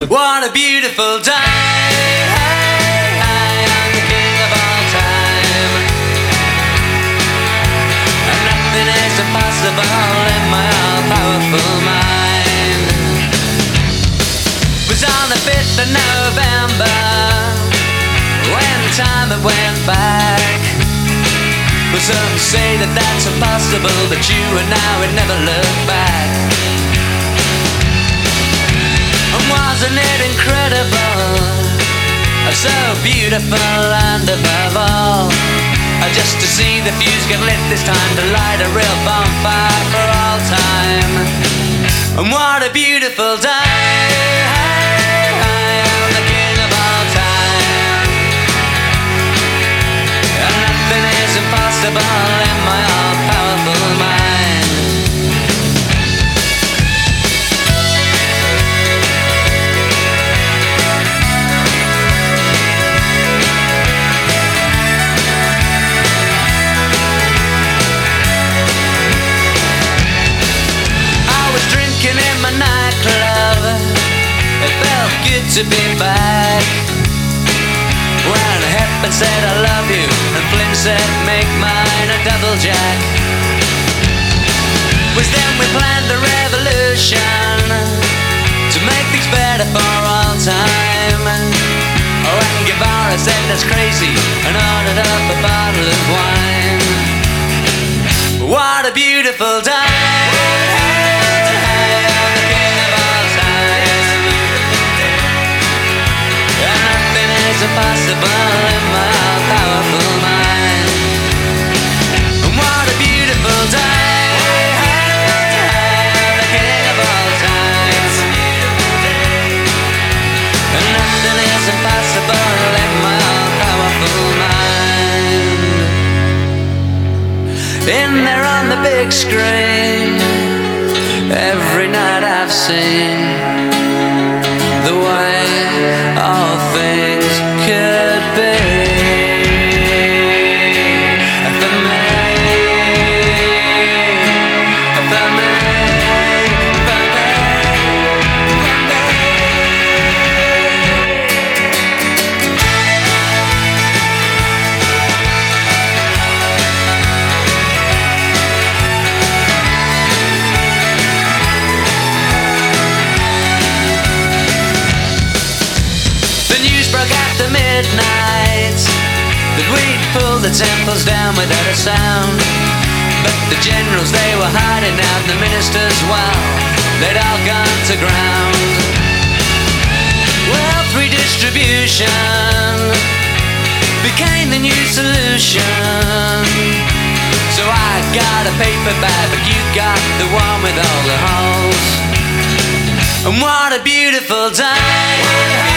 What a beautiful day. I'm the king of all time, and nothing is impossible in my all-powerful mind. It was on the 5th of November when time had went back. Well, some say that that's impossible, but you and I would never look back. And wasn't it incredible? So beautiful, and above all, just to see the fuse get lit this time, to light a real bonfire for all time. And what a beautiful day. I'm the king of all time, and nothing is impossible in my all-powerful mind. In my nightclub, it felt good to be back. When Hepburn said I love you, and Flynn said make mine a double jack. Was then we planned the revolution to make things better for all time. Oh, and Guevara said that's crazy and ordered up a bottle of wine. What a beautiful day. Impossible in my all-powerful mind. And what a beautiful day. The king of all time, and nothing is impossible in my all-powerful mind. In there on the big screen, every night I've seen the way all things could be. Midnight that we'd pull the temples down without a sound. But the generals, they were hiding out, the ministers, well, they'd all gone to ground. Wealth redistribution became the new solution. So I got a paper bag, but you got the one with all the holes. And what a beautiful day.